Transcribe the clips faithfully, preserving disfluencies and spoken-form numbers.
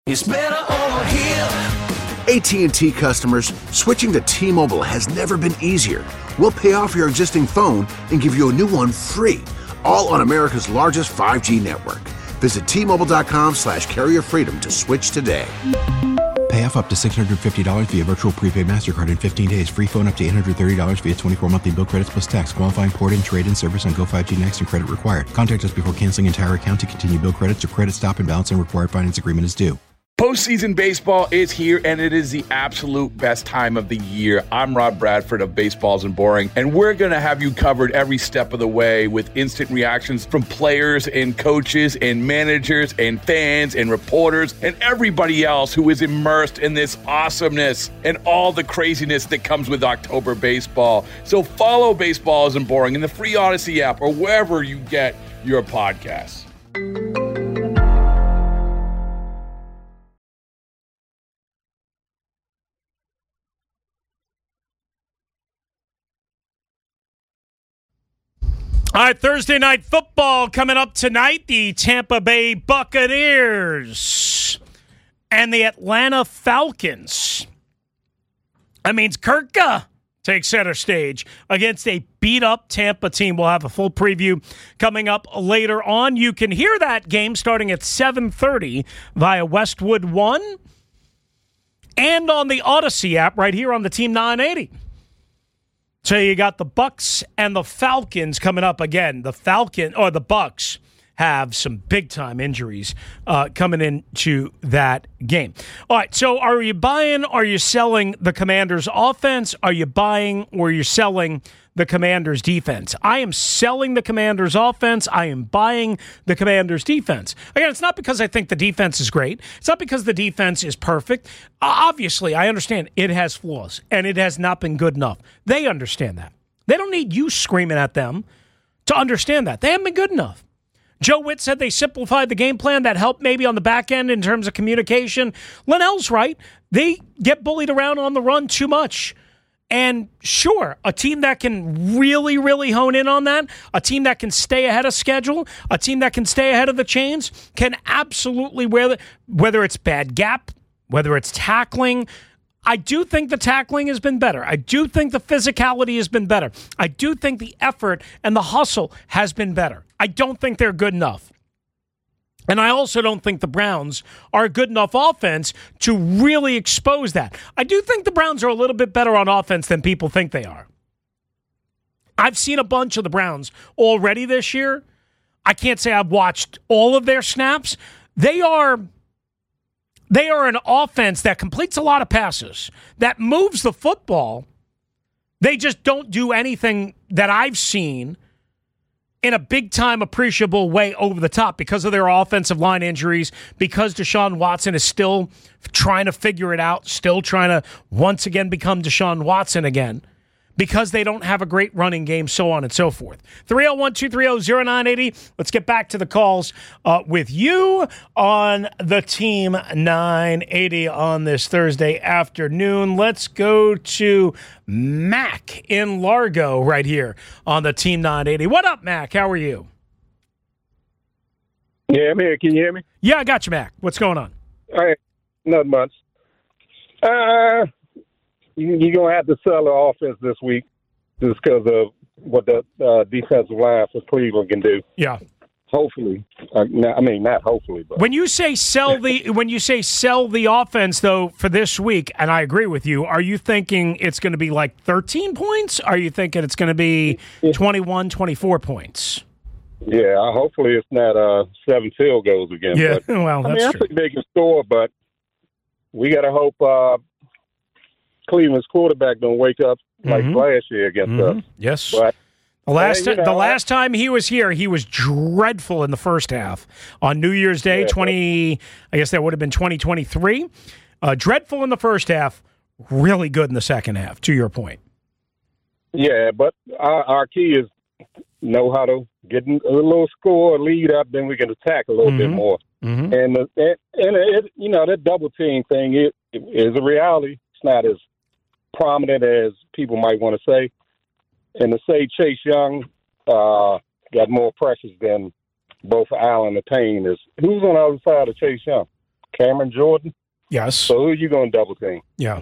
It's better over here. A T and T customers, switching to T-Mobile has never been easier. We'll pay off your existing phone and give you a new one free, all on America's largest five G network. Visit T-Mobile.com slash carrier freedom to switch today. Pay off up to six hundred fifty dollars via virtual prepaid MasterCard in fifteen days. Free phone up to eight hundred thirty dollars via twenty-four monthly bill credits plus tax. Qualifying port and trade-in service on Go five G Next and credit required. Contact us before canceling entire account to continue bill credits or credit stop and balance and required finance agreement is due. Postseason baseball is here, and it is the absolute best time of the year. I'm Rob Bradford of Baseballs and Boring, and we're going to have you covered every step of the way with instant reactions from players and coaches and managers and fans and reporters and everybody else who is immersed in this awesomeness and all the craziness that comes with October baseball. So follow Baseballs and Boring in the free Odyssey app or wherever you get your podcasts. All right, Thursday Night Football coming up tonight. The Tampa Bay Buccaneers and the Atlanta Falcons. That means Kirka takes center stage against a beat-up Tampa team. We'll have a full preview coming up later on. You can hear that game starting at seven thirty via Westwood One and on the Odyssey app right here on the Team nine eighty. So you got the Bucs and the Falcons coming up again. The Falcon or the Bucs have some big-time injuries uh, coming into that game. All right, so are you buying, are you selling the Commanders' offense? Are you buying or you're selling the Commanders' defense? I am selling the Commanders' offense. I am buying the Commanders' defense. Again, it's not because I think the defense is great. It's not because the defense is perfect. Obviously, I understand it has flaws, and it has not been good enough. They understand that. They don't need you screaming at them to understand that. They haven't been good enough. Joe Witt said they simplified the game plan. That helped maybe on the back end in terms of communication. Linnell's right. They get bullied around on the run too much. And sure, a team that can really, really hone in on that, a team that can stay ahead of schedule, a team that can stay ahead of the chains, can absolutely, wear the, whether it's bad gap, whether it's tackling, I do think the tackling has been better. I do think the physicality has been better. I do think the effort and the hustle has been better. I don't think they're good enough. And I also don't think the Browns are a good enough offense to really expose that. I do think the Browns are a little bit better on offense than people think they are. I've seen a bunch of the Browns already this year. I can't say I've watched all of their snaps. They are... They are an offense that completes a lot of passes, that moves the football. They just don't do anything that I've seen in a big-time appreciable way over the top because of their offensive line injuries, because Deshaun Watson is still trying to figure it out, still trying to once again become Deshaun Watson again, because they don't have a great running game, so on and so forth. three oh one, two three oh, oh nine eight oh. Let's get back to the calls uh, with you on the Team nine eighty on this Thursday afternoon. Let's go to Mac in Largo right here on the Team nine eighty. What up, Mac? How are you? Yeah, I'm here. Can you hear me? Yeah, I got you, Mac. What's going on? All right. Nothing much. Uh... You're going to have to sell the offense this week just because of what the uh, defensive line for Cleveland can do. Yeah. Hopefully. Uh, I mean, not hopefully. But When you say sell the when you say sell the offense, though, for this week, and I agree with you, are you thinking it's going to be like thirteen points? Are you thinking it's going to be twenty-one, twenty-four points? Yeah, hopefully it's not uh, seven field goals again. Yeah, but, well, that's I mean, true. I think they can score, but we got to hope uh, – Cleveland's quarterback don't wake up like mm-hmm. last year against mm-hmm. us. Yes. But, the last uh, you know, the last time he was here, he was dreadful in the first half. On New Year's Day, yeah, twenty, I guess that would have been twenty twenty-three. Uh, dreadful in the first half, really good in the second half, to your point. Yeah, but our, our key is know how to get a little score, lead up, then we can attack a little mm-hmm. bit more. Mm-hmm. And, and, and it, you know, that double team thing it, it is a reality. It's not as prominent as people might want to say. And to say Chase Young uh, got more pressures than both Allen and Payne is, who's on the other side of Chase Young? Cameron Jordan. Yes. So who are you going to double team? Yeah.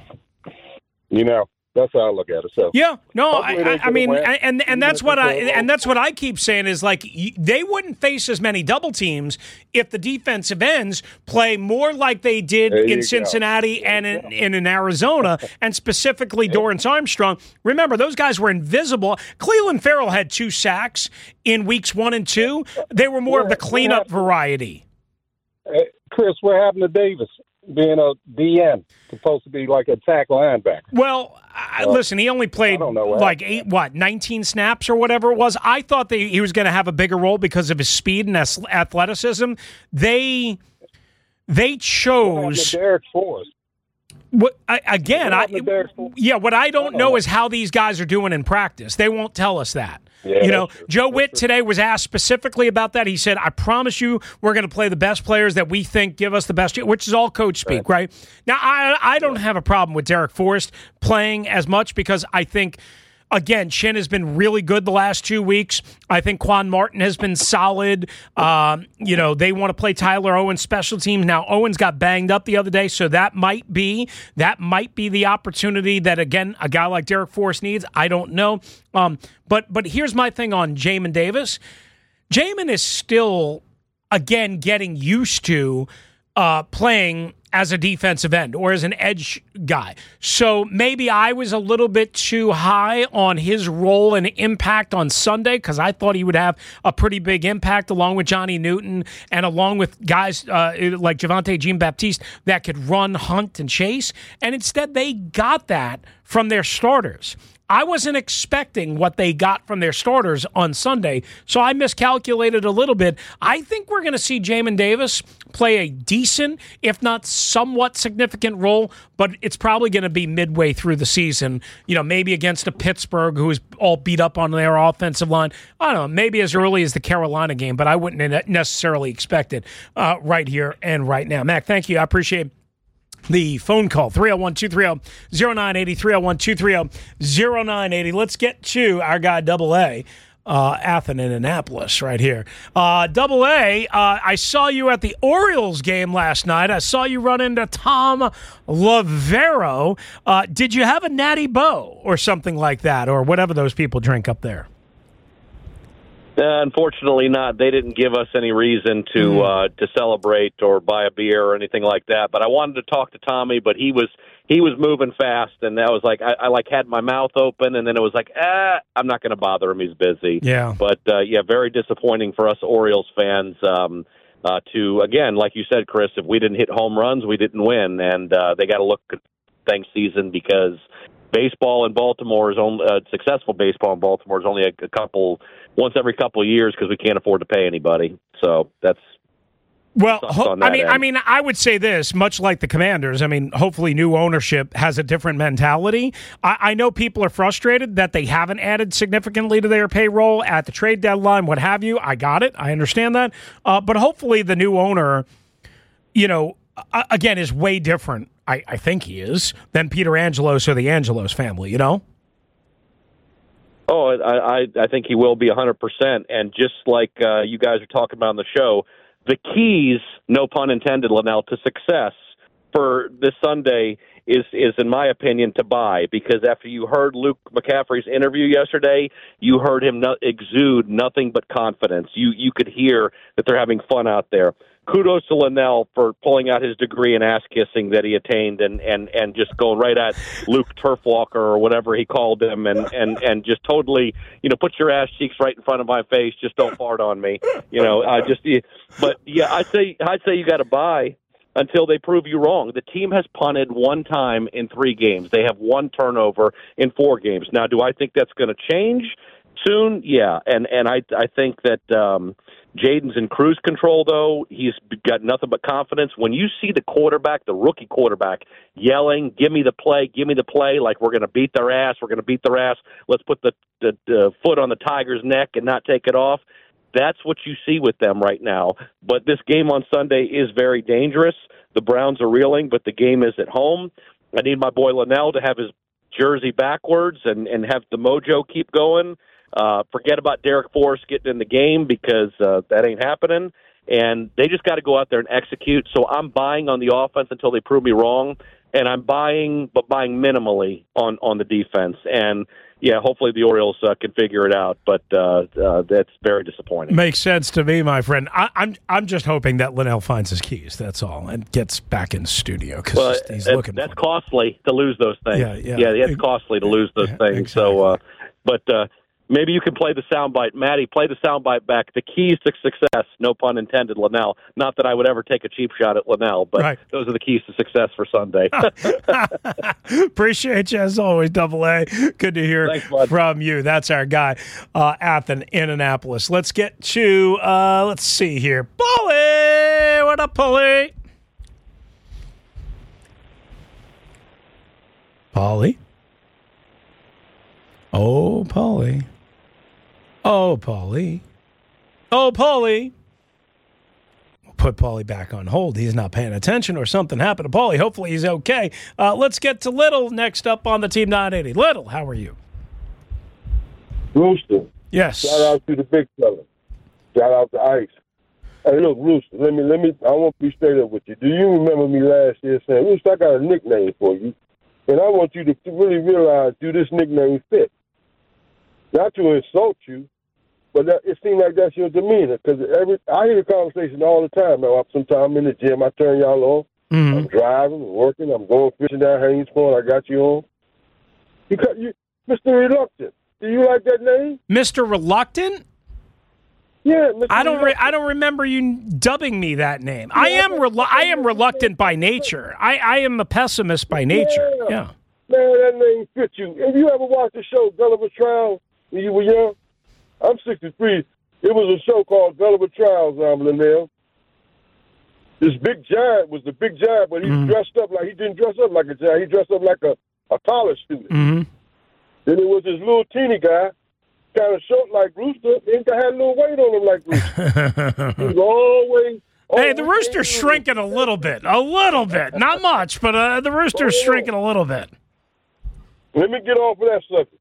You know, that's how I look at it. So yeah, no, I, hopefully they I, I get a mean, win. and and that's Even what if I it's a- and that's what I keep saying is like y- they wouldn't face as many double teams if the defensive ends play more like they did There you in go. Cincinnati and in, and in Arizona, and specifically Dorrance Armstrong. Remember, those guys were invisible. Cleveland Farrell had two sacks in weeks one and two. They were more of the What- what cleanup happened? variety. Hey, Chris, what happened to Davis being a D N, supposed to be like a tackle linebacker? Well, I, Well, listen, he only played I don't know what like eight, what, nineteen snaps or whatever it was. I thought that he was going to have a bigger role because of his speed and ath- athleticism. They they What happened chose to Derek Forrest? what I, again. What I happened to Derek Forrest? yeah, what I don't I don't know know. is how these guys are doing in practice. They won't tell us that. Yeah, you know, that's true. Joe That's Witt true. today was asked specifically about that. He said, "I promise you, we're going to play the best players that we think give us the best," which is all coach speak, right? Now, I I don't have a problem with Derek Forrest playing as much because I think. Again, Chin has been really good the last two weeks. I think Quan Martin has been solid. Um, you know, they want to play Tyler Owens special teams. Now, Owens got banged up the other day, so that might be that might be the opportunity that, again, a guy like Derek Forrest needs. I don't know. Um, but but here's my thing on Jamin Davis. Jamin is still, again, getting used to uh, playing as a defensive end or as an edge guy. So maybe I was a little bit too high on his role and impact on Sunday because I thought he would have a pretty big impact along with Johnny Newton and along with guys uh, like Javonte Jean-Baptiste that could run, hunt, and chase. And instead they got that from their starters. I wasn't expecting what they got from their starters on Sunday, so I miscalculated a little bit. I think we're going to see Jamin Davis play a decent, if not somewhat significant role, but it's probably going to be midway through the season, you know, maybe against a Pittsburgh who is all beat up on their offensive line. I don't know, maybe as early as the Carolina game, but I wouldn't necessarily expect it uh, right here and right now. Mac, thank you. I appreciate the phone call, three oh one, two three oh, oh nine eight oh, three oh one, two three oh, oh nine eight oh. Let's get to our guy, Double A, uh, Athen in Annapolis right here. Uh, Double A, uh, I saw you at the Orioles game last night. I saw you run into Tom Lavero. Uh, did you have a Natty Boh or something like that, or whatever those people drink up there? Uh, unfortunately not. They didn't give us any reason to Mm. uh, to celebrate or buy a beer or anything like that. But I wanted to talk to Tommy, but he was he was moving fast, and that was like I, I like had my mouth open, and then it was like, ah, I'm not going to bother him. He's busy. Yeah. But uh, yeah, very disappointing for us Orioles fans. Um, uh, to again, like you said, Chris, if we didn't hit home runs, we didn't win, and uh, they got to look at thanks season because baseball in Baltimore is only uh, successful baseball in Baltimore is only a, a couple once every couple of years because we can't afford to pay anybody. So that's Well, thoughts ho- on I that mean, end. I mean, I would say this, much like the Commanders. I mean, hopefully, new ownership has a different mentality. I, I know people are frustrated that they haven't added significantly to their payroll at the trade deadline, what have you. I got it. I understand that. Uh, but hopefully, the new owner, you know, uh, again, is way different. I, I think he is than Peter Angelos or the Angelos family. You know. Oh, I, I, I think he will be one hundred percent. And just like uh, you guys are talking about on the show, the keys, no pun intended, Linnell, to success for this Sunday is, is, in my opinion, to buy. Because after you heard Luke McCaffrey's interview yesterday, you heard him no, exude nothing but confidence. You you could hear that they're having fun out there. Kudos to Linnell for pulling out his degree in ass kissing that he attained and, and, and just going right at Luke Turfwalker or whatever he called him and, and, and just totally, you know, put your ass cheeks right in front of my face. Just don't fart on me. You know, I just, but yeah, I'd say, I'd say you got to buy until they prove you wrong. The team has punted one time in three games. They have one turnover in four games. Now, do I think that's going to change soon? Yeah. And, and I, I think that, um, Jaden's in cruise control, though. He's got nothing but confidence. When you see the quarterback, the rookie quarterback, yelling, give me the play, give me the play, like we're going to beat their ass, we're going to beat their ass, let's put the, the, the foot on the Tiger's neck and not take it off, that's what you see with them right now. But this game on Sunday is very dangerous. The Browns are reeling, but the game is at home. I need my boy Linnell to have his jersey backwards and, and have the mojo keep going. Uh, forget about Derek Forrest getting in the game because uh, that ain't happening. and they just got to go out there and execute. So I'm buying on the offense until they prove me wrong, and I'm buying, but buying minimally on, on the defense. And, yeah, hopefully the Orioles uh, can figure it out, but uh, uh, that's very disappointing. Makes sense to me, my friend. I, I'm I'm just hoping that Linnell finds his keys, that's all, and gets back in the studio because well, he's it, looking That's for costly to lose those things. Yeah, yeah. Yeah, it's costly to lose those Yeah, things. exactly. So, uh, but uh, maybe you can play the soundbite. Maddie, play the soundbite back. The keys to success, no pun intended, Linnell. Not that I would ever take a cheap shot at Linnell, but Right. those are the keys to success for Sunday. Appreciate you as always, Double A. Good to hear Thanks, bud. from you. That's our guy, uh, Athen in Annapolis. Let's get to, uh, let's see here. Paulie! What up, Paulie? Paulie? Oh, Paulie. Oh, Paulie. Oh, Paulie. Put Paulie back on hold. He's not paying attention or something happened to Paulie. Hopefully he's okay. Uh, let's get to Little next up on the Team nine eighty. Little, how are you? Rooster, Yes. shout out to the big fella. Shout out to Ice. Hey, look, Rooster, let me, let me, I want to be straight up with you. Do you remember me last year saying, Rooster, I got a nickname for you, and I want you to really realize, do this nickname fit? Not to insult you, but that, it seems like that's your demeanor. Because every I hear the conversation all the time. Now, sometimes I'm in the gym, I turn y'all off. Mm-hmm. I'm driving, working, I'm going fishing down Haynes Point. I got you on. You, cut, you, Mister Reluctant. Do you like that name? Mister Reluctant? Yeah, Mister I don't. Re- Reluctant. I don't remember you dubbing me that name. I am. Relu- I am reluctant by nature. I, I am a pessimist by nature. Yeah. Yeah. Man, that name fits you. Have you ever watched the show Gulliver Trials when you were young? I'm sixty-three. It was a show called Gulliver Trials, um, Linnell. This big giant was the big giant, but he Mhm. dressed up like, he didn't dress up like a giant. He dressed up like a, a college student. Mm-hmm. Then there was this little teeny guy, kind of short like Rooster, and had a little weight on him like Rooster. He was always... Hey, the always rooster's shrinking a little bit. A little bit. Not much, but uh, the rooster's Oh, yeah. shrinking a little bit. Let me get off of that subject.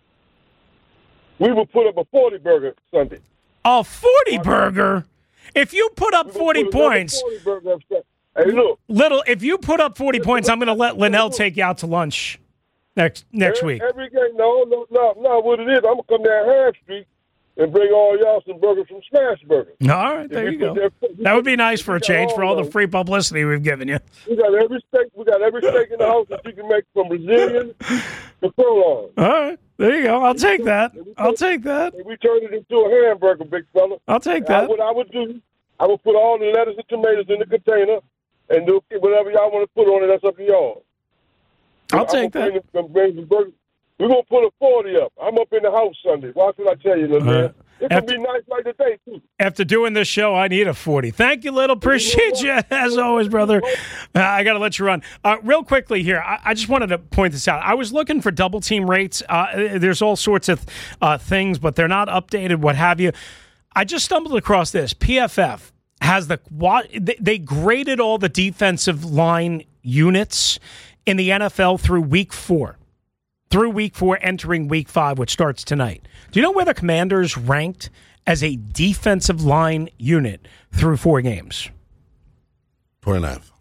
We would put up a forty burger Sunday. A forty burger. If you put up We would forty put another points, forty burger up Sunday. Hey, look. Little, if you put up forty points, I'm going to let Linnell take you out to lunch next next every, week. Every game, no, no, no, no. What it is, I'm gonna come down Half Street and bring all y'all some burgers from Smash Burger. All right, there you go. That would be nice for a change for all the free publicity we've given you. We got every steak. We got every steak in the house that you can make, from Brazilian to furlong. All right, there you go. I'll take that. I'll take that. And we turned it into a hamburger, big fella. I'll take I, that. what I would do, I would put all the lettuce and tomatoes in the container, and do whatever y'all want to put on it. That's up to y'all. I'll I'm take gonna that. bring the- bring the burger. We're going to put a forty up. I'm up in the house Sunday. Why should I tell you, little All man? right. It After- could be nice like today, too. After doing this show, I need a forty. Thank you, Little. Appreciate you, as always, brother. Uh, I got to let you run. Uh, real quickly here, I, I just wanted to point this out. I was looking for double team rates. Uh, there's all sorts of uh, things, but they're not updated, what have you. I just stumbled across this. P F F has the – they graded all the defensive line units in the N F L through week four. Through week four, entering week five, which starts tonight. Do you know where the Commanders ranked as a defensive line unit through four games? twenty-ninth.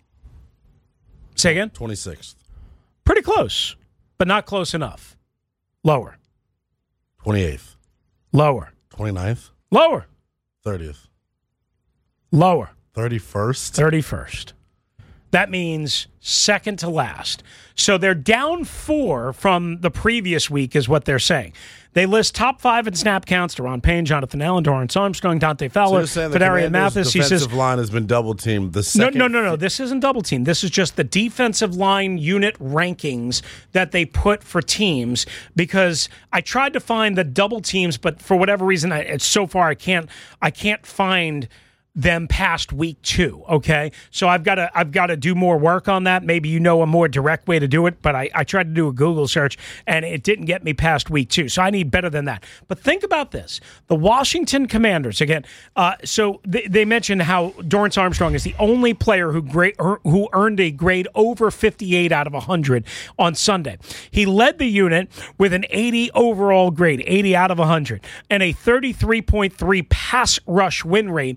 Say again? twenty-sixth. Pretty close, but not close enough. Lower. twenty-eighth. Lower. twenty-ninth. Lower. thirtieth. Lower. thirty-first. thirty-first. That means second to last. So they're down four from the previous week is what they're saying. They list top five in snap counts: Deron Payne, Jonathan Allen, Dorrance Armstrong, Dante So Fowler, you're saying the Fedarian Commanders' Mathis. He says, defensive line has been double teamed. The no, second no, no, no. This isn't double team. This is just the defensive line unit rankings that they put for teams, because I tried to find the double teams, but for whatever reason, I, it's so far I can't I can't find them past week two. Okay, so I've got to I've got to do more work on that. Maybe you know a more direct way to do it, but I, I tried to do a Google search and it didn't get me past week two. So I need better than that. But think about this: the Washington Commanders again. Uh, so they, they mentioned how Dorrance Armstrong is the only player who grade who earned a grade over fifty-eight out of one hundred on Sunday. He led the unit with an eighty overall grade, eighty out of one hundred, and a thirty-three point three pass rush win rate against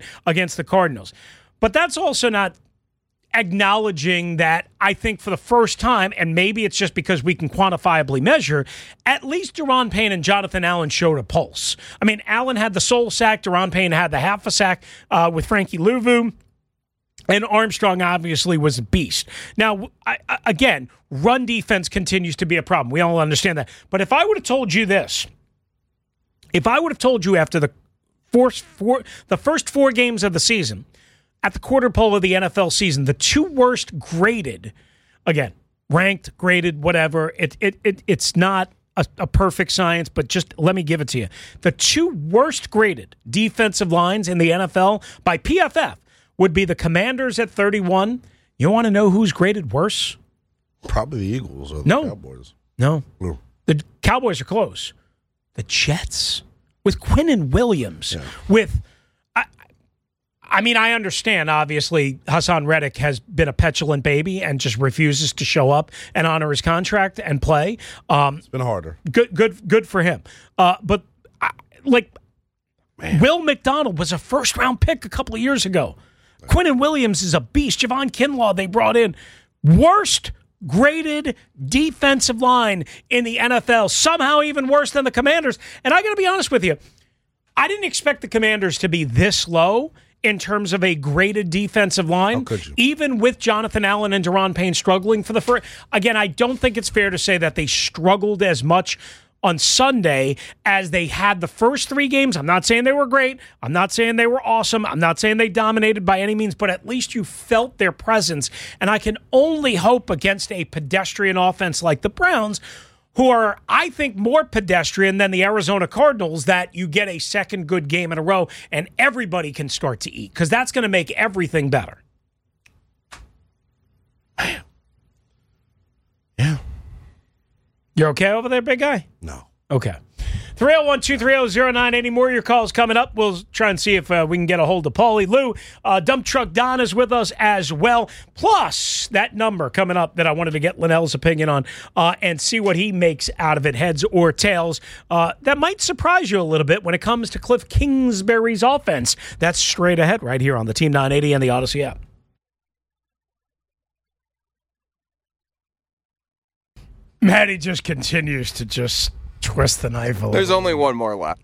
against the Cardinals. But that's also not acknowledging that I think for the first time, and maybe it's just because we can quantifiably measure, at least Daron Payne and Jonathan Allen showed a pulse. I mean, Allen had the sole sack, Daron Payne had the half a sack uh, with Frankie Louvu, and Armstrong obviously was a beast. Now, I, I, again, run defense continues to be a problem. We all understand that. But if I would have told you this, if I would have told you after the, four, four, the first four games of the season, at the quarter pole of the N F L season, the two worst graded, again, ranked, graded, whatever, it, it, it it's not a, a perfect science, but just let me give it to you. The two worst graded defensive lines in the N F L by P F F would be the Commanders at thirty-one. You want to know who's graded worse? Probably the Eagles or the no. Cowboys. No. No. The Cowboys are close. The Jets with Quinnen Williams, yeah. with... I mean, I understand, obviously, Hassan Reddick has been a petulant baby and just refuses to show up and honor his contract and play. Um, it's been harder. Good good, good for him. Uh, but, I, like, Man. Will McDonald was a first-round pick a couple of years ago. Man. Quinnen Williams is a beast. Javon Kinlaw, they brought in. Worst graded defensive line in the N F L. Somehow even worse than the Commanders. And I got to be honest with you, I didn't expect the Commanders to be this low in terms of a graded defensive line, even with Jonathan Allen and Daron Payne struggling for the first. Again, I don't think it's fair to say that they struggled as much on Sunday as they had the first three games. I'm not saying they were great. I'm not saying they were awesome. I'm not saying they dominated by any means, but at least you felt their presence. And I can only hope against a pedestrian offense like the Browns, who are, I think, more pedestrian than the Arizona Cardinals, that you get a second good game in a row and everybody can start to eat, because that's going to make everything better. Man. Yeah. You're okay over there, big guy? No. Okay. three oh one, two three oh, oh nine eight oh. More of your calls coming up. We'll try and see if uh, we can get a hold of Paulie. Lou, uh, Dump Truck Don is with us as well. Plus, that number coming up that I wanted to get Linnell's opinion on uh, and see what he makes out of it, heads or tails. Uh, that might surprise you a little bit when it comes to Cliff Kingsbury's offense. That's straight ahead right here on the Team nine eighty and the Odyssey app. Maddie just continues to just twist the knife a little. There's only one more left.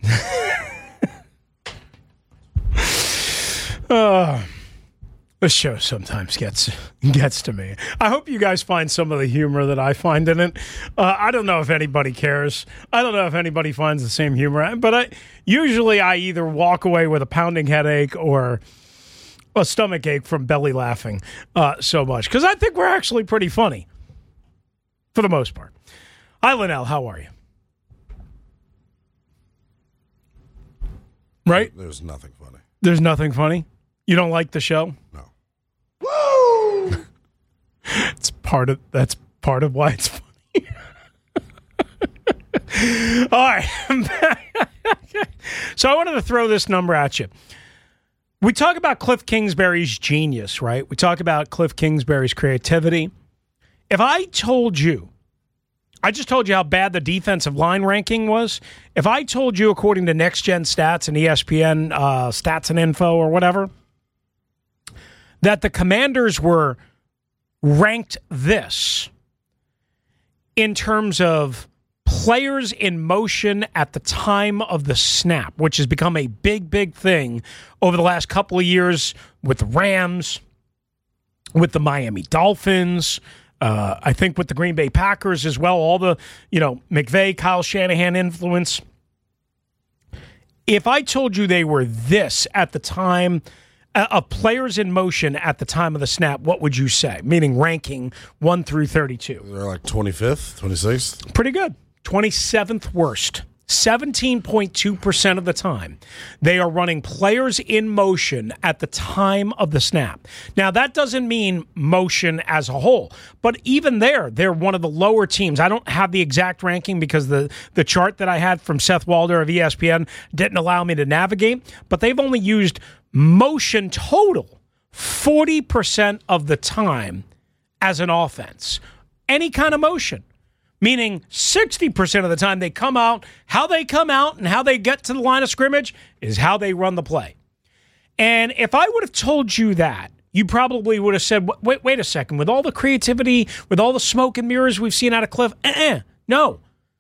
uh, this show sometimes gets gets to me. I hope you guys find some of the humor that I find in it. Uh, I don't know if anybody cares. I don't know if anybody finds the same humor. But I, usually I either walk away with a pounding headache or a stomach ache from belly laughing uh, so much. Because I think we're actually pretty funny. For the most part. Hi, Linnell. How are you? Right? There's nothing funny. There's nothing funny? You don't like the show? No. Woo! It's part of that's part of why it's funny. All right. So I wanted to throw this number at you. We talk about Cliff Kingsbury's genius, right? We talk about Cliff Kingsbury's creativity. If I told you, I just told you how bad the defensive line ranking was. If I told you, according to Next Gen Stats and E S P N uh, Stats and Info or whatever, that the Commanders were ranked this in terms of players in motion at the time of the snap, which has become a big, big thing over the last couple of years with the Rams, with the Miami Dolphins, Uh, I think with the Green Bay Packers as well, all the, you know, McVay, Kyle Shanahan influence. If I told you they were this at the time uh, of players in motion at the time of the snap, what would you say? Meaning ranking one through thirty-two. They're like twenty-fifth, twenty-sixth. Pretty good. twenty-seventh worst. seventeen point two percent of the time, they are running players in motion at the time of the snap. Now, that doesn't mean motion as a whole, but even there, they're one of the lower teams. I don't have the exact ranking because the, the chart that I had from Seth Walder of E S P N didn't allow me to navigate, but they've only used motion total forty percent of the time as an offense. Any kind of motion. Meaning sixty percent of the time they come out, how they come out and how they get to the line of scrimmage is how they run the play. And if I would have told you that, you probably would have said, wait, wait a second, with all the creativity, with all the smoke and mirrors we've seen out of Cliff, uh-uh, no.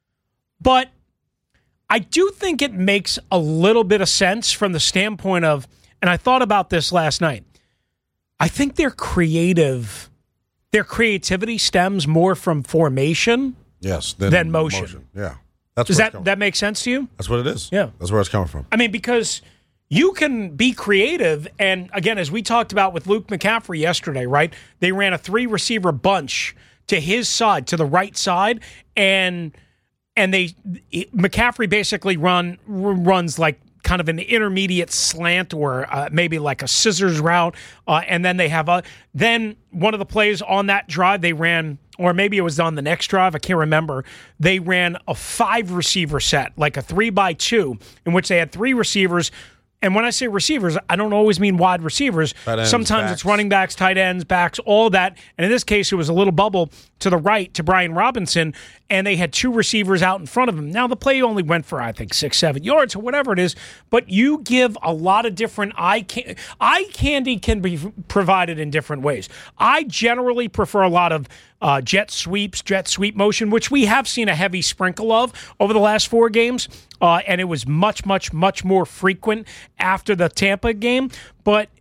But I do think it makes a little bit of sense from the standpoint of, and I thought about this last night, I think their creative, their creativity stems more from formation yes, than, than motion. motion. Yeah. That's Does that, that make sense to you? That's what it is. Yeah. That's where it's coming from. I mean, because you can be creative, and again, as we talked about with Luke McCaffrey yesterday, right? They ran a three-receiver bunch to his side, to the right side, and and they McCaffrey basically run runs like kind of an intermediate slant or uh, maybe like a scissors route, uh, and then they have a then one of the plays on that drive they ran, or maybe it was on the next drive, I can't remember. They ran a five receiver set, like a three by two, in which they had three receivers. And when I say receivers, I don't always mean wide receivers. Ends, Sometimes backs. it's running backs, tight ends, backs, all that. And in this case, it was a little bubble to the right to Brian Robinson, and they had two receivers out in front of him. Now, the play only went for, I think, six, seven yards or whatever it is, but you give a lot of different eye candy. Eye candy can be provided in different ways. I generally prefer a lot of uh, jet sweeps, jet sweep motion, which we have seen a heavy sprinkle of over the last four games. Uh, and it was much, much, much more frequent after the Tampa game. But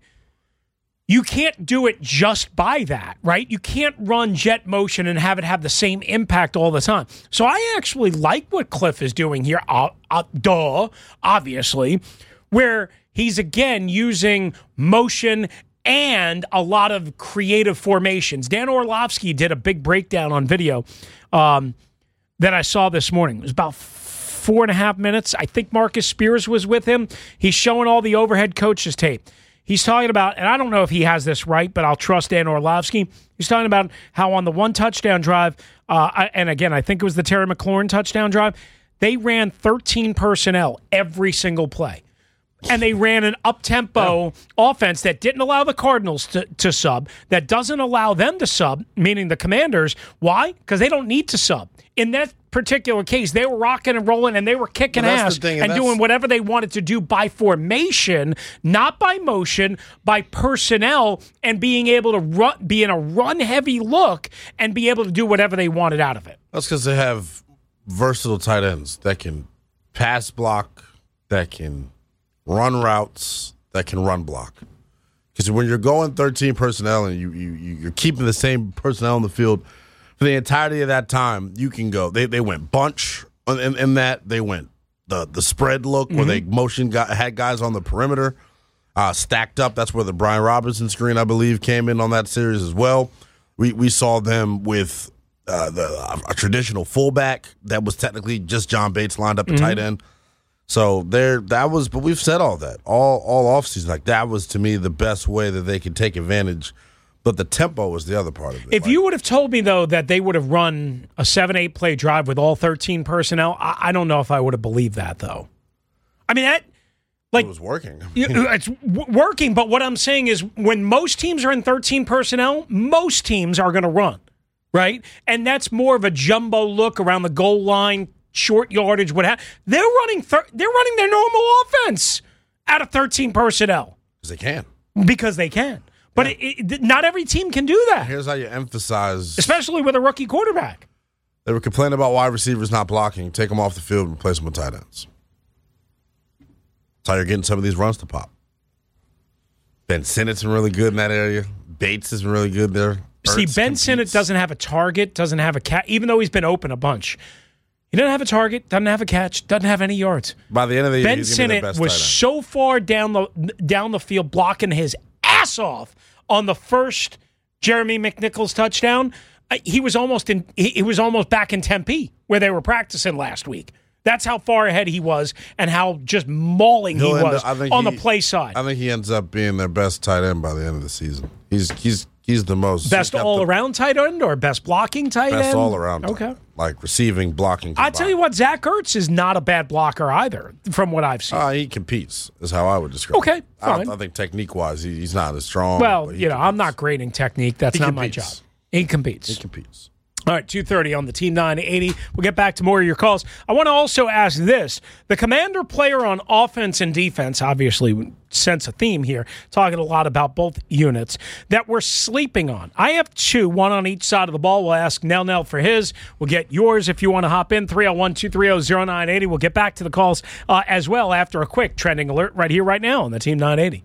you can't do it just by that, right? You can't run jet motion and have it have the same impact all the time. So I actually like what Cliff is doing here, uh, uh, duh, obviously, where he's, again, using motion and a lot of creative formations. Dan Orlovsky did a big breakdown on video um, that I saw this morning. It was about four and a half minutes. I think Marcus Spears was with him. He's showing all the overhead coaches tape. He's talking about, and I don't know if he has this right, but I'll trust Dan Orlovsky. He's talking about how on the one touchdown drive, uh, and again, I think it was the Terry McLaurin touchdown drive, they ran thirteen personnel every single play. And they ran an up-tempo yeah. offense that didn't allow the Cardinals to, to sub, that doesn't allow them to sub, meaning the Commanders. Why? Because they don't need to sub. In that particular case, they were rocking and rolling, and they were kicking well, ass thing, and, and doing whatever they wanted to do by formation, not by motion, by personnel, and being able to run, be in a run-heavy look and be able to do whatever they wanted out of it. That's because they have versatile tight ends that can pass block, that can run routes, that can run block. Because when you're going thirteen personnel and you, you, you're keeping the same personnel in the field for the entirety of that time, you can go. They they went bunch in, in that. They went the the spread look where mm-hmm. they motion got, had guys on the perimeter uh, stacked up. That's where the Brian Robinson screen, I believe, came in on that series as well. We we saw them with uh, the a traditional fullback that was technically just John Bates lined up at mm-hmm. tight end. So there, that was, but we've said all that all all offseason. Like that was to me the best way that they could take advantage. But the tempo was the other part of it. If like, you would have told me though that they would have run a seven, eight play drive with all thirteen personnel, I, I don't know if I would have believed that though. I mean that, like it was working. It's w- working, but what I'm saying is when most teams are in thirteen personnel, most teams are going to run, right? And that's more of a jumbo look around the goal line. Short yardage, what have they're running? Thir- they're running their normal offense out of thirteen personnel because they can. Because they can, but yeah. it, it, not every team can do that. Here's how you emphasize, especially with a rookie quarterback. They were complaining about wide receivers not blocking. Take them off the field and replace them with tight ends. That's how you're getting some of these runs to pop. Ben Sinnott's been really good in that area. Bates has been really good there. See, Ertz Ben competes. Sinnott doesn't have a target, doesn't have a cat, even though he's been open a bunch. He doesn't have a target, doesn't have a catch, doesn't have any yards. By the end of the year, Ben he's gonna be Sinnott the best was tight end. so far down the down the field blocking his ass off on the first Jeremy McNichols touchdown. Uh, he was almost in. He, he was almost back in Tempe where they were practicing last week. That's how far ahead he was and how just mauling He'll he was up, on he, the play side. I think he ends up being their best tight end by the end of the season. He's he's he's the most best all around tight end or best blocking tight best end. Best all around. Okay, like receiving, blocking. I tell you what, Zach Ertz is not a bad blocker either, from what I've seen. Uh, he competes, is how I would describe. Okay, it. fine. I, I think technique wise, he, he's not as strong. Well, but he you know, competes. I'm not grading technique. That's he not competes. my job. He competes. He competes. All right, two thirty on the Team nine eighty. We'll get back to more of your calls. I want to also ask this. The Commander player on offense and defense, obviously we sense a theme here, talking a lot about both units, that we're sleeping on. I have two, one on each side of the ball. We'll ask Nell Nell for his. We'll get yours if you want to hop in, three oh one, two three oh, oh nine eight oh. We'll get back to the calls uh, as well after a quick trending alert right here, right now on the Team nine eighty.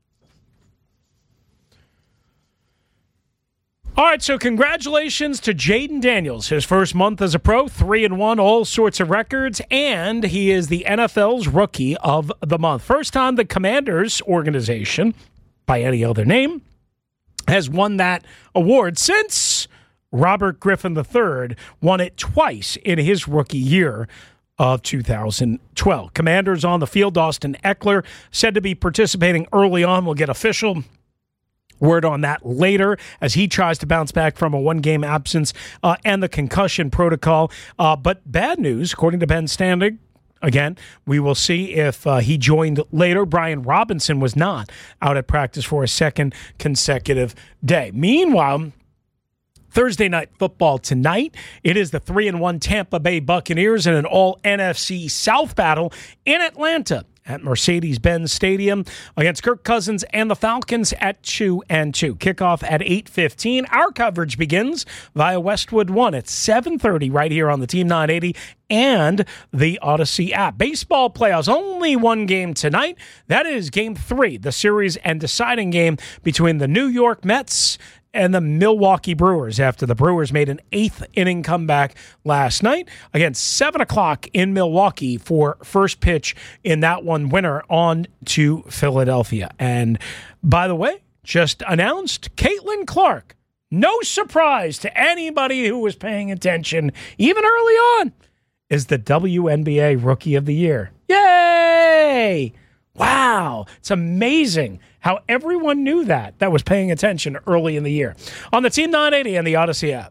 All right, so congratulations to Jaden Daniels. His first month as a pro, three and one, all sorts of records, and he is the N F L's Rookie of the Month. First time the Commanders organization, by any other name, has won that award since Robert Griffin the third won it twice in his rookie year of two thousand twelve. Commanders on the field, Austin Eckler said to be participating early on. We'll get official word on that later as he tries to bounce back from a one-game absence uh, and the concussion protocol. Uh, but bad news, according to Ben Standig, again, we will see if uh, he joined later. Brian Robinson was not out at practice for a second consecutive day. Meanwhile, Thursday night football tonight. It is the three and one Tampa Bay Buccaneers in an all-N F C South battle in Atlanta at Mercedes-Benz Stadium against Kirk Cousins and the Falcons at two and two. Kickoff at eight fifteen. Our coverage begins via Westwood One at seven thirty right here on the Team nine eighty and the Odyssey app. Baseball playoffs, only one game tonight. That is game three, the series and deciding game between the New York Mets and the Milwaukee Brewers after the Brewers made an eighth inning comeback last night. Again, seven o'clock in Milwaukee for first pitch in that one, winner on to Philadelphia. And by the way, just announced Caitlin Clark. No surprise to anybody who was paying attention, even early on, is the W N B A Rookie of the Year. Yay! Wow, it's amazing how everyone knew that, that was paying attention early in the year. On the Team nine eighty and the Odyssey app.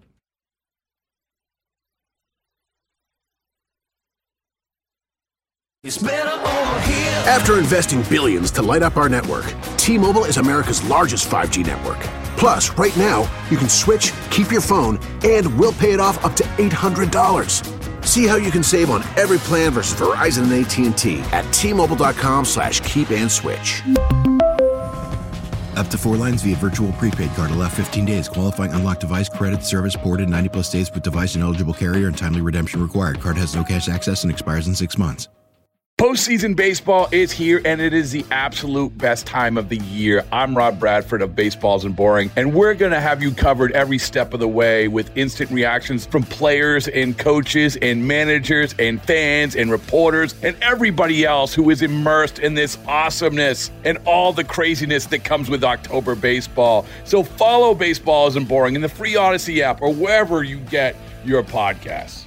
It's better over here. After investing billions to light up our network, T-Mobile is America's largest five G network. Plus, right now, you can switch, keep your phone, and we'll pay it off up to eight hundred dollars. See how you can save on every plan versus Verizon and A T and T at T-Mobile.com slash keep and switch. Up to four lines via virtual prepaid card. Allow fifteen days. Qualifying unlocked device credit service ported ninety plus days with device and eligible carrier and timely redemption required. Card has no cash access and expires in six months. Postseason baseball is here, and it is the absolute best time of the year. I'm Rob Bradford of Baseballs and Boring, and we're going to have you covered every step of the way with instant reactions from players and coaches and managers and fans and reporters and everybody else who is immersed in this awesomeness and all the craziness that comes with October baseball. So follow Baseballs and Boring in the free Odyssey app or wherever you get your podcasts.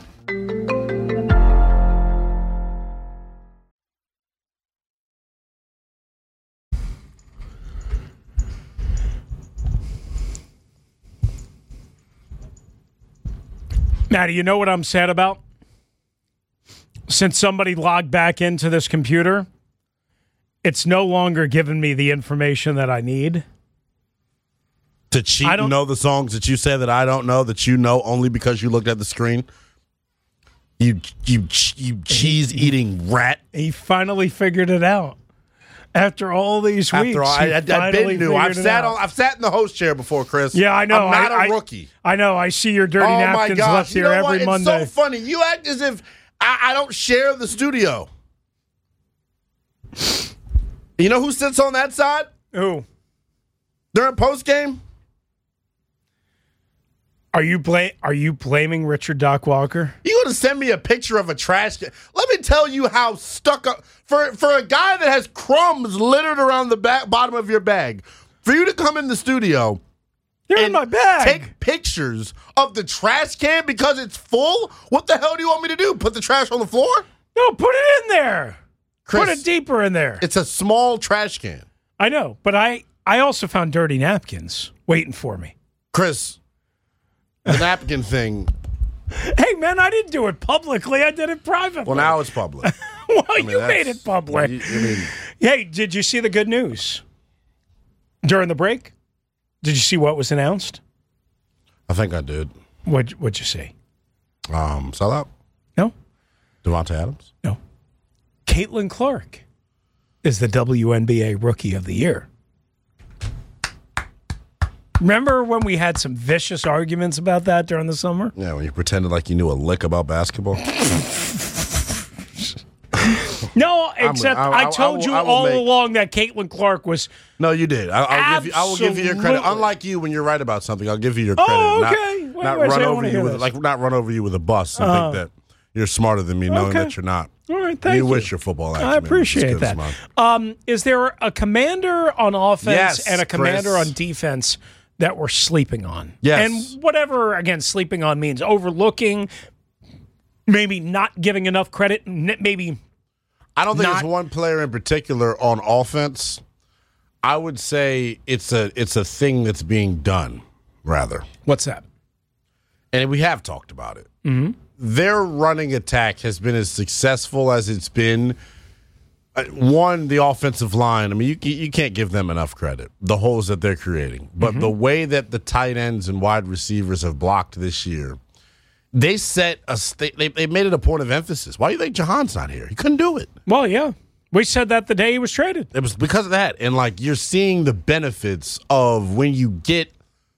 Maddie, you know what I'm sad about? Since somebody logged back into this computer, it's no longer giving me the information that I need. To cheat and know the songs that you say that I don't know, that you know only because you looked at the screen? You you you cheese-eating rat. He finally figured it out. After all these weeks, After all, I, I, I've been new. I've sat on. I've sat in the host chair before, Chris. Yeah, I know. I'm not I, a rookie. I, I know. I see your dirty oh napkins my gosh. left you here know every what? Monday. It's so funny. You act as if I, I don't share the studio. You know who sits on that side? Who? During post game? Are you bla- Are you blaming Richard Doc Walker? You going to send me a picture of a trash can? Let me tell you how stuck up for for a guy that has crumbs littered around the back, bottom of your bag. For you to come in the studio, you're in my bag. Take pictures of the trash can because it's full. What the hell do you want me to do? Put the trash on the floor? No, put it in there. Chris, put it deeper in there. It's a small trash can. I know, but I I also found dirty napkins waiting for me. Chris. The napkin thing. Hey, man, I didn't do it publicly. I did it privately. Well, now it's public. well, I mean, you made it public. Well, you, I mean, hey, did you see the good news during the break? Did you see what was announced? I think I did. What what'd you say? Um, sell out. No. Devontae Adams. No. Caitlin Clark is the W N B A Rookie of the Year. Remember when we had some vicious arguments about that during the summer? Yeah, when you pretended like you knew a lick about basketball. No, except I'm, I, I, I told I, you I will all make, along that Caitlin Clark was. No, you did. I, I'll give you, I will give you your credit. Absolutely. Unlike you, when you're right about something, I'll give you your credit. Oh, okay. Not, Wait, not wait, run I over wanna you hear with this. like not run over you with a bus and Uh, think that you're smarter than me, knowing okay. that you're not. All right, thank you. you. wish your football acumen. I appreciate was as good that. as mine. Um, is there a commander on offense Yes, and a commander Chris. on defense that we're sleeping on? Yes. And whatever, again, sleeping on means overlooking, maybe not giving enough credit, n- maybe I don't think not- it's one player in particular on offense. I would say it's a it's a thing that's being done, rather. What's that? And we have talked about it. Mm-hmm. Their running attack has been as successful as it's been. Uh, One, the offensive line. I mean, you you can't give them enough credit. The holes that they're creating, but Mm-hmm. the way that the tight ends and wide receivers have blocked this year, they set a sta- they they made it a point of emphasis. Why do you think Jahan's not here? He couldn't do it. Well, yeah. We said that the day he was traded. It was because of that. And like you're seeing the benefits of when you get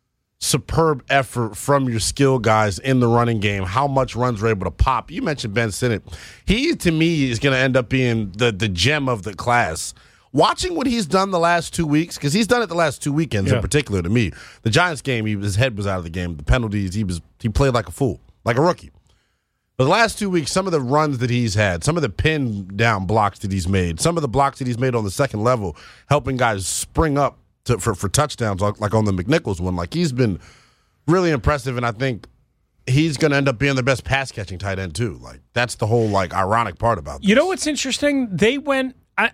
superb effort from your skill guys in the running game, how much runs are able to pop. You mentioned Ben Sinnott. He, to me, is going to end up being the, the gem of the class. Watching what he's done the last two weeks, because he's done it the last two weekends Yeah. in particular to me. The Giants game, he, his head was out of the game. The penalties, he was he played like a fool, like a rookie. But the last two weeks, some of the runs that he's had, some of the pin down blocks that he's made, some of the blocks that he's made on the second level, helping guys spring up to, for, for touchdowns, like, like on the McNichols one, like he's been really impressive, and I think he's going to end up being the best pass-catching tight end, too. Like, that's the whole, like, ironic part about this. You know what's interesting? They went. I,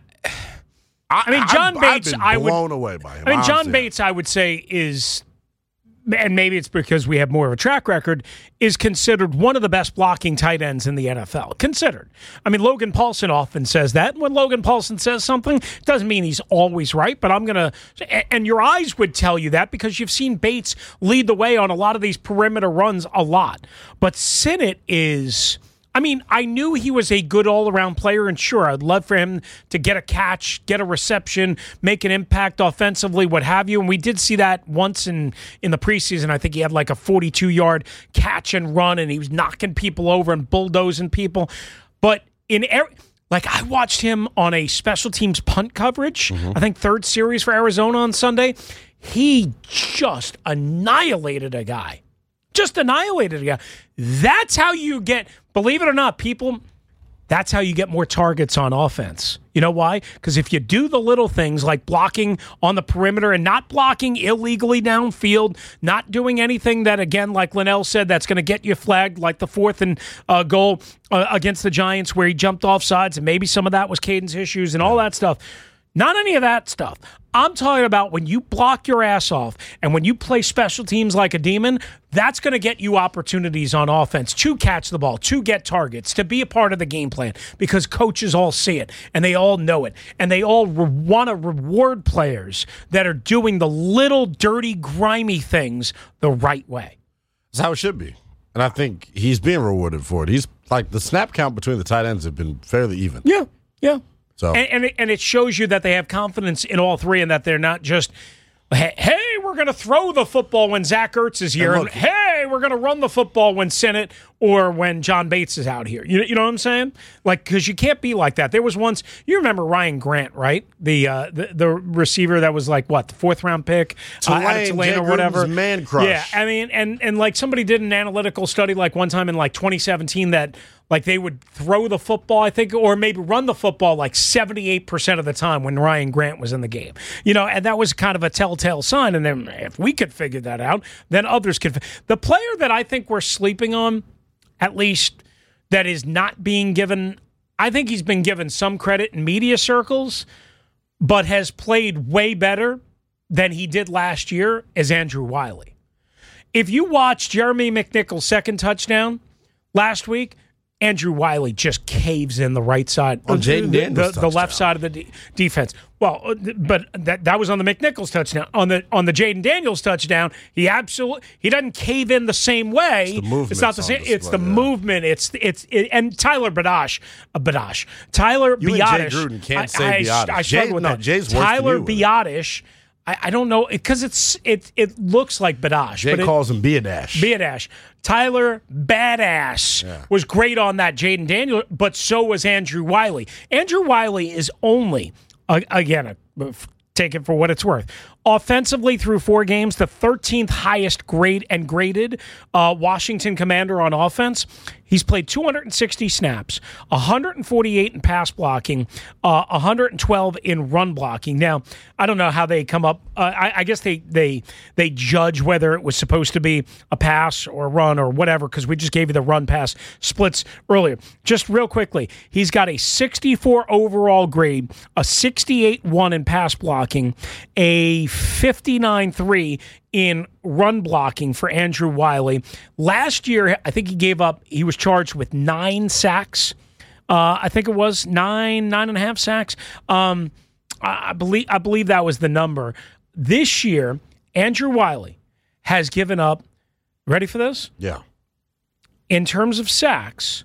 I, I mean, John I've, Bates, I've been I would- blown away by him. I mean, John honestly. Bates, I would say, is, and maybe it's because we have more of a track record, is considered one of the best blocking tight ends in the N F L. Considered. I mean, Logan Paulson often says that. When Logan Paulson says something, it doesn't mean he's always right, but I'm going to, and your eyes would tell you that because you've seen Bates lead the way on a lot of these perimeter runs a lot. But Sinnott is, I mean, I knew he was a good all-around player, and sure, I'd love for him to get a catch, get a reception, make an impact offensively, what have you. And we did see that once in, in the preseason. I think he had like a forty-two-yard catch and run, and he was knocking people over and bulldozing people. But in every, like I watched him on a special teams punt coverage, I think third series for Arizona on Sunday. He just annihilated a guy. Just annihilated a guy. That's how you get, believe it or not, people, that's how you get more targets on offense. You know why? Because if you do the little things like blocking on the perimeter and not blocking illegally downfield, not doing anything that, again, like Linnell said, that's going to get you flagged, like the fourth and uh, goal uh, against the Giants where he jumped off sides, and maybe some of that was Caden's issues and all that stuff. Not any of that stuff. I'm talking about when you block your ass off and when you play special teams like a demon, that's going to get you opportunities on offense to catch the ball, to get targets, to be a part of the game plan because coaches all see it and they all know it. And they all re- want to reward players that are doing the little dirty, grimy things the right way. That's how it should be. And I think he's being rewarded for it. He's like the snap count between the tight ends have been fairly even. Yeah, yeah. So And, and, it, and it shows you that they have confidence in all three and that they're not just, hey, hey we're going to throw the football when Zach Ertz is here. And And, look- hey, we're going to run the football when Sinnott or when John Bates is out here. You, you know what I'm saying? Like, because you can't be like that. There was once, you remember Ryan Grant, right? The uh, the, the receiver that was like, what, the fourth round pick? Uh, out of Tulane, Tulane Jay or whatever. Gruden's man crush. Yeah, I mean, and, and like somebody did an analytical study like one time in like twenty seventeen that like they would throw the football, I think, or maybe run the football like seventy-eight percent of the time when Ryan Grant was in the game. You know, and that was kind of a telltale sign. And then if we could figure that out, then others could. The player that I think we're sleeping on, at least that is not being given, I think he's been given some credit in media circles, but has played way better than he did last year, is Andrew Wiley. If you watch Jeremy McNichols' second touchdown last week, Andrew Wiley just caves in the right side. On Jaden the, Daniels' the, the left touchdown. side of the de- defense. Well, but that that was on the McNichols touchdown. On the on the Jaden Daniels touchdown, he absolutely he doesn't cave in the same way. It's the movement. It's not the same. Display, it's the yeah. movement. It's it's it, and Tyler Badash, uh, Badash, Tyler You and Jay Biotish. Gruden can't I, say I, Biotish. I struggle Jay- with no, that. Jay's worse than Tyler you with it. Biotish. I, I don't know because it's it it looks like Badash. Jay but it, calls him Biadash. Biadash. Tyler Badass Yeah. was great on that Jaden Daniel, but so was Andrew Wiley. Andrew Wiley is only, uh, again, uh, take it for what it's worth, offensively through four games, the thirteenth highest grade and graded uh, Washington Commander on offense. He's played two hundred sixty snaps, one hundred forty-eight in pass blocking, uh, one hundred twelve in run blocking. Now, I don't know how they come up. Uh, I, I guess they they they judge whether it was supposed to be a pass or a run or whatever, because we just gave you the run pass splits earlier. Just real quickly, he's got a sixty-four overall grade, a sixty-eight one in pass blocking, a fifty-nine three in run blocking for Andrew Wiley. Last year, I think he gave up, he was charged with nine sacks. Uh, I think it was nine, nine and a half sacks. Um, I, I believe I believe that was the number. This year, Andrew Wiley has given up, ready for this? Yeah. In terms of sacks,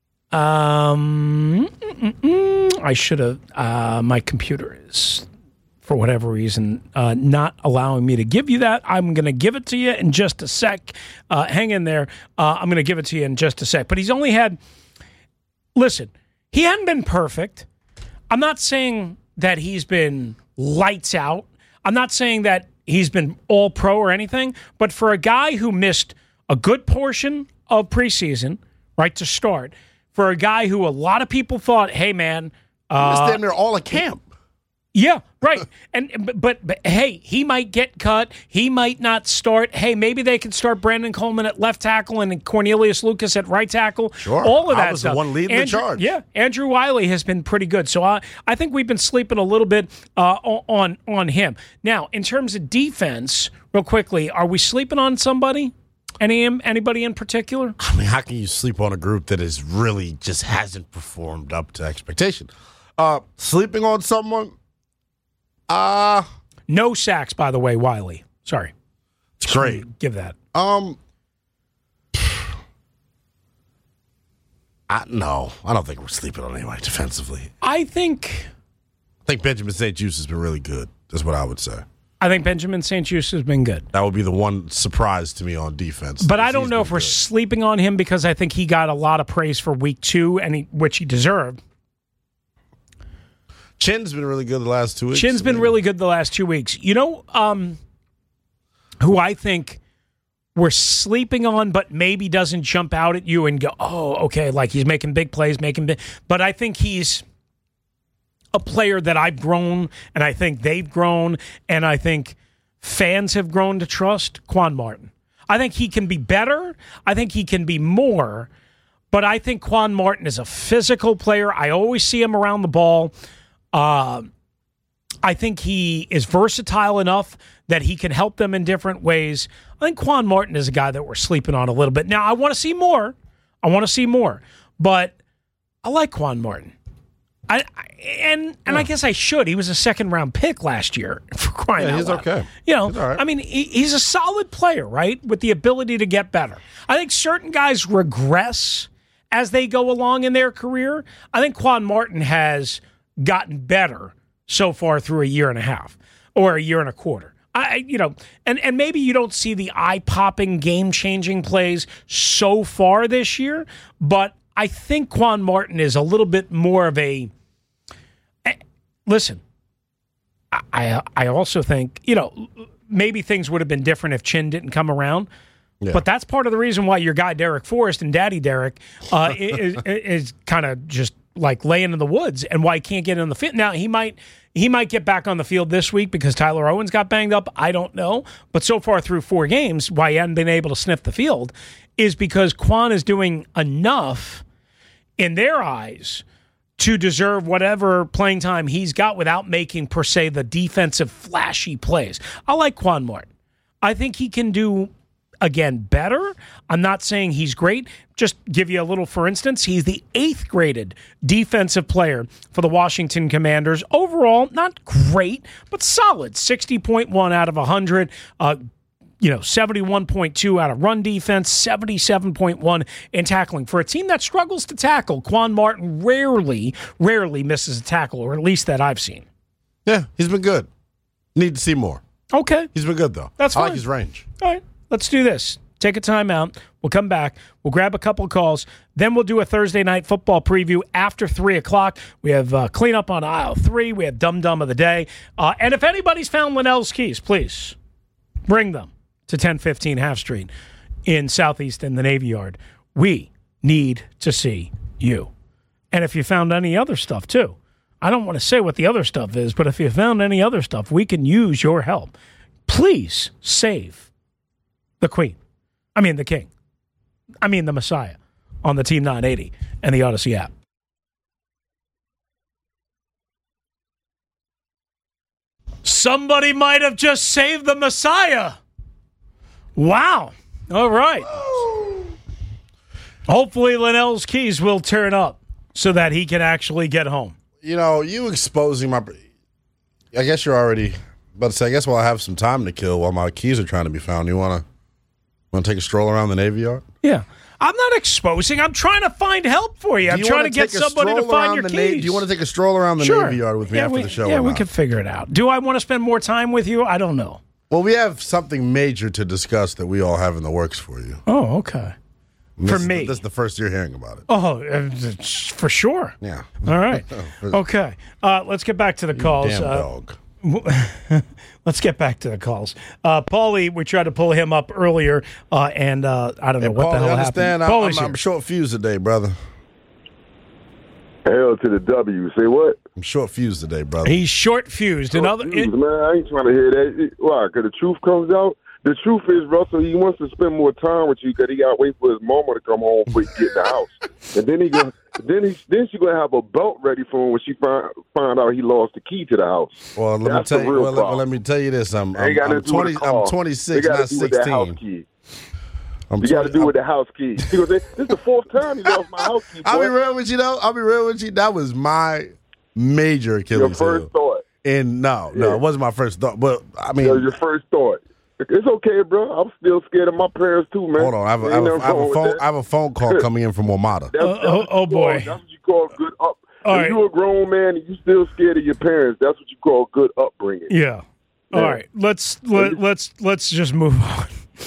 um, mm, mm, mm, I should have, uh, my computer is, for whatever reason, uh, not allowing me to give you that. I'm going to give it to you in just a sec. Uh, hang in there. Uh, I'm going to give it to you in just a sec. But he's only had, listen, he hadn't been perfect. I'm not saying that he's been lights out. I'm not saying that he's been all pro or anything. But for a guy who missed a good portion of preseason, right, to start, for a guy who a lot of people thought, hey, man. Uh, Uh, damn near all at camp. Yeah, right. And but, but but hey, he might get cut. He might not start. Hey, maybe they can start Brandon Coleman at left tackle and Cornelius Lucas at right tackle. Sure. All of that I was stuff. the one leading Andrew, the charge. Yeah, Andrew Wiley has been pretty good. So I I think we've been sleeping a little bit uh, on on him. Now, in terms of defense, real quickly, are we sleeping on somebody? Any anybody in particular? I mean, how can you sleep on a group that is really just hasn't performed up to expectation? Uh, sleeping on someone. Uh, no sacks, by the way, Wiley. Sorry. It's great. Give that. Um, I, no, I don't think we're sleeping on anybody defensively. I think I think Benjamin Saint-Just has been really good. That's what I would say. I think Benjamin Saint-Just has been good. That would be the one surprise to me on defense. But I don't know if we're good. sleeping on him because I think he got a lot of praise for week two, and he, which he deserved. Chin's been really good the last two weeks. Chin's been I mean, really good the last two weeks. You know um, who I think we're sleeping on, but maybe doesn't jump out at you and go, oh, okay, like he's making big plays, making big. But I think he's a player that I've grown, and I think they've grown, and I think fans have grown to trust. Quan Martin. I think he can be better. I think he can be more. But I think Quan Martin is a physical player. I always see him around the ball. Uh, I think he is versatile enough that he can help them in different ways. I think Quan Martin is a guy that we're sleeping on a little bit. Now, I want to see more. I want to see more. But I like Quan Martin. I, I and and I guess I should. He was a second round pick last year for crying Yeah, out he's loud. okay. You know, He's all right. I mean, he, he's a solid player, right, with the ability to get better. I think certain guys regress as they go along in their career. I think Quan Martin has gotten better so far through a year and a half or a year and a quarter. I, you know, and, and maybe you don't see the eye-popping, game-changing plays so far this year, but I think Quan Martin is a little bit more of a. Listen, I I also think, you know, maybe things would have been different if Chin didn't come around. Yeah. But that's part of the reason why your guy Derek Forrest and Daddy Derek uh, is, is kind of just like laying in the woods, and why he can't get in the field. Now he might he might get back on the field this week because Tyler Owens got banged up. I don't know, but so far through four games, why he hadn't been able to sniff the field is because Quan is doing enough in their eyes to deserve whatever playing time he's got without making per se the defensive flashy plays. I like Quan Martin. I think he can do again, better. I'm not saying he's great. Just give you a little, for instance, he's the eighth graded defensive player for the Washington Commanders. Overall, not great, but solid. sixty point one out of one hundred. Uh, you know, seventy-one point two out of run defense, seventy-seven point one in tackling. For a team that struggles to tackle, Quan Martin rarely, rarely misses a tackle, or at least that I've seen. Yeah, he's been good. Need to see more. Okay. He's been good, though. That's I fine. like his range. All right, let's do this. Take a timeout. We'll come back. We'll grab a couple of calls. Then we'll do a Thursday night football preview after three o'clock. We have uh, cleanup on aisle three. We have Dum Dum of the Day. Uh, and if anybody's found Linnell's keys, please bring them to ten fifteen Half Street in Southeast in the Navy Yard. We need to see you. And if you found any other stuff, too. I don't want to say what the other stuff is, but if you found any other stuff, we can use your help. Please save the Queen. I mean, the King. I mean, the Messiah on the Team nine eighty and the Odyssey app. Somebody might have just saved the Messiah. Wow. All right. Hopefully Linnell's keys will turn up so that he can actually get home. You know, you exposing my... I guess you're already... But say, I guess while I have some time to kill while my keys are trying to be found, you want to want to take a stroll around the Navy Yard? Yeah. I'm not exposing. I'm trying to find help for you. I'm trying to get somebody to find your keys. Na- do you want to take a stroll around the sure. Navy Yard with me yeah, after we, the show? Yeah, we can figure it out. Do I want to spend more time with you? I don't know. Well, we have something major to discuss that we all have in the works for you. Oh, okay. For this, me. This is the first you're hearing about it. Oh, uh, for sure. Yeah. All right. Okay. Uh, let's get back to the calls. Damn uh, dog. Let's get back to the calls. Uh, Paulie, we tried to pull him up earlier, uh, and uh, I don't know hey, what Paul, the hell understand, happened. I'm, Paulie's I'm, here. I'm short fused today, brother. Hell to the W. Say what? I'm short fused today, brother. He's short fused. Short Another, fused, man, I ain't trying to hear that. Why? Because the truth comes out. The truth is, Russell, he wants to spend more time with you because he got to wait for his mama to come home before he get in the house. And then he gonna, then he, then she gonna have a belt ready for him when she find find out he lost the key to the house. Well, let That's me tell the you. real Well, let, well, problem. let me tell you this. I'm, They I'm, got I'm to do with twenty. the car. I'm twenty-six, They gotta not do with that house sixteen. key. I'm You got to twenty do I'm, with the house key. He goes, this is the fourth time he lost my house key. I'll be boy. real with you, though. I'll be real with you. That was my major Achilles Your first heel. thought. And no, no, Yeah. it wasn't my first thought. But I mean, That was your first thought. It's okay, bro. I'm still scared of my parents too, man. hold on. I have, a, I, Ain't have a, nothing I, have wrong a with phone, that. I have a phone call coming in from Omada. That's, Uh, that's oh, what oh, you boy. Call, that's what you call good up. All if right. you're a grown man and you still scared of your parents, that's what you call good upbringing. yeah. All Yeah. right. Let's let, let's let's just move on.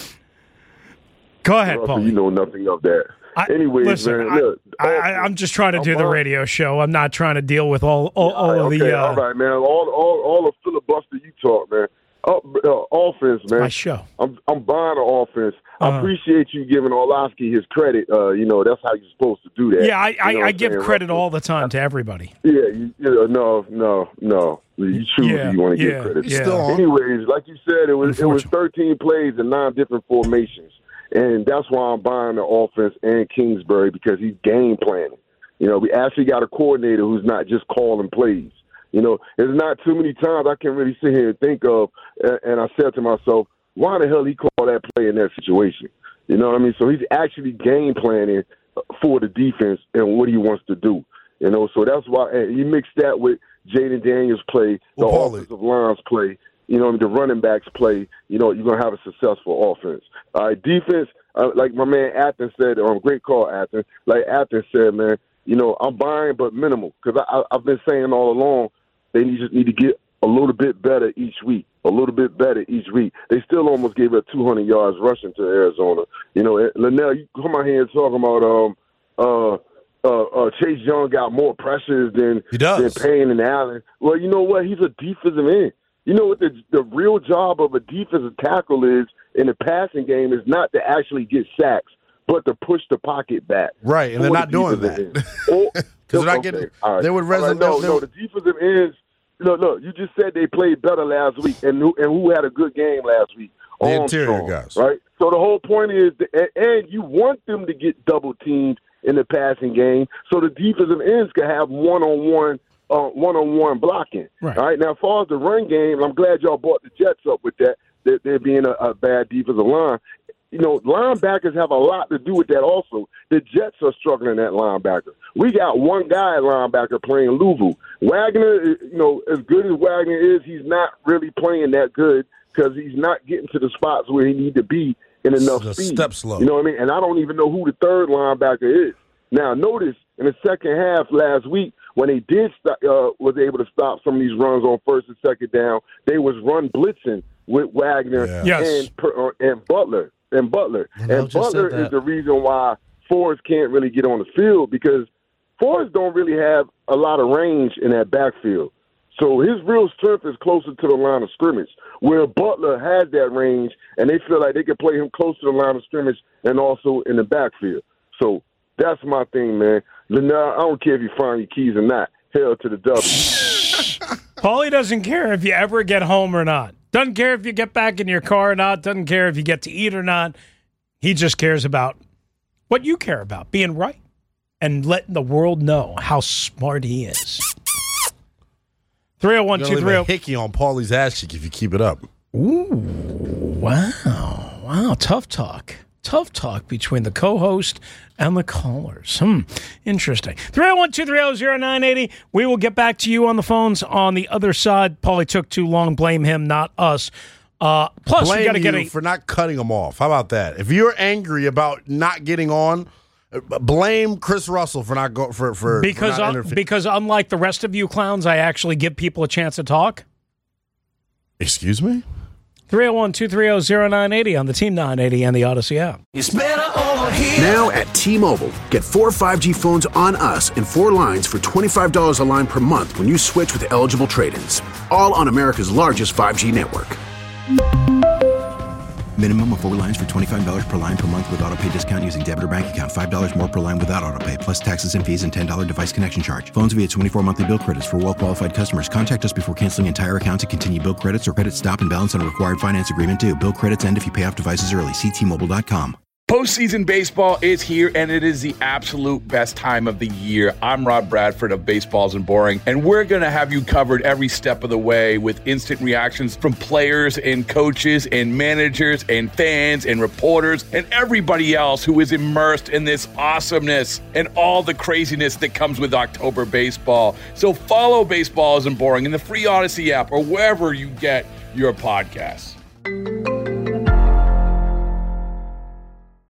Go ahead, Russell, Paulie. you know nothing of that. I, Anyways, listen, man, I, look, I, I, I'm just trying to do the I'm- radio show. I'm not trying to deal with all all, all of okay, the. Uh, all right, man. All all all the filibuster you talk, man. Up, uh, offense, man. my show. I'm I'm buying the offense. Uh-huh. I appreciate you giving Orlovsky his credit. Uh, you know that's how you're supposed to do that. Yeah, I, You know I, what I I'm give saying, credit Russell? all the time to everybody. Yeah, you, you know, no, no, no. You choose Yeah, who you want to yeah, give credit. yeah. Still on. Anyways, like you said, it was it was Unfortunate. thirteen plays and nine different formations, and that's why I'm buying the offense and Kingsbury because he's game planning. You know, we actually got a coordinator who's not just calling plays. You know, there's not too many times I can really sit here and think of, and, and I said to myself, why the hell he called that play in that situation? You know what I mean? So he's actually game planning for the defense and what he wants to do. You know, so that's why and you mix that with Jaden Daniels' play, the Well, Paulie. offensive line's play, you know, the running backs play, you know, you're going to have a successful offense. All right, defense, uh, like my man Athens said, um, great call, Athens. Like Athens said, man, you know, I'm buying but minimal because I, I, I've been saying all along they need, just need to get a little bit better each week, a little bit better each week. They still almost gave up two hundred yards rushing to Arizona. You know, Linnell, you come out here and talking about um, uh, uh, uh, Chase Young got more pressures than, He does. than Payne and Allen. Well, you know what? He's a defensive end. You know what the the real job of a defensive tackle is in the passing game is not to actually get sacks, but to push the pocket back. Right, and they're for not the doing defensive that. end. Or- Because they're not okay, getting. all right. They would All right, resonate. no, they no, would- the defensive ends. Look, look. You just said they played better last week, and who, and who had a good game last week? The Armstrong, interior guys. right? So the whole point is, that, and, and you want them to get double teamed in the passing game, so the defensive ends can have one on one, one on one blocking. Right. All right. Now, as far as the run game, I'm glad y'all brought the Jets up with that. There, there being a, a bad defensive line. you know, linebackers have a lot to do with that also. The Jets are struggling at linebacker. We got one guy at linebacker playing Louisville. Wagner, you know, as good as Wagner is, he's not really playing that good because he's not getting to the spots where he need to be in enough the speed. Step slow. You know what I mean? And I don't even know who the third linebacker is. Now, notice in the second half last week, when they did st- uh, was able to stop some of these runs on first and second down, they was run blitzing with Wagner Yeah. Yes. and uh, and Butler and Butler And I and just Butler said that. is the reason why Forrest can't really get on the field because Forrest don't really have a lot of range in that backfield. So his real strength is closer to the line of scrimmage, where Butler has that range, and they feel like they can play him close to the line of scrimmage and also in the backfield. So that's my thing, man. Lenard, I don't care if you find your keys or not. Hell to the W. Paulie doesn't care if you ever get home or not. Doesn't care if you get back in your car or not. Doesn't care if you get to eat or not. He just cares about what you care about, being right and letting the world know how smart he is. three oh one, You're two gonna three leave oh. a hickey on Paulie's ass cheek if you keep it up. Ooh, wow. Wow, tough talk. Tough talk between the co-host and the callers. Hmm, interesting. three oh one, two three oh, oh nine eight oh. We will get back to you on the phones on the other side. Paulie took too long. Blame him, not us. Uh, plus, Blame you got to get you a... for not cutting him off. How about that? If you're angry about not getting on, uh, blame Chris Russell for not go for for Because, for not uh, interfering. because unlike the rest of you clowns, I actually give people a chance to talk. Excuse me? three oh one, two three oh, oh nine eight oh on the Team nine eighty and the Odyssey app. It's better over here. Now at T-Mobile, get four five G phones on us and four lines for twenty-five dollars a line per month when you switch with eligible trade-ins. All on America's largest five G network. Minimum of four lines for twenty-five dollars per line per month with auto pay discount using debit or bank account. five dollars more per line without auto pay, plus taxes and fees and ten dollars device connection charge. Phones via twenty-four monthly bill credits for well-qualified customers. Contact us before canceling entire account to continue bill credits or credit stop and balance on a required finance agreement due. Bill credits end if you pay off devices early. See T Mobile dot com. Postseason baseball is here, and it is the absolute best time of the year. I'm Rob Bradford of Baseballs and Boring, and we're going to have you covered every step of the way with instant reactions from players and coaches and managers and fans and reporters and everybody else who is immersed in this awesomeness and all the craziness that comes with October baseball. So follow Baseballs and Boring in the free Odyssey app or wherever you get your podcasts.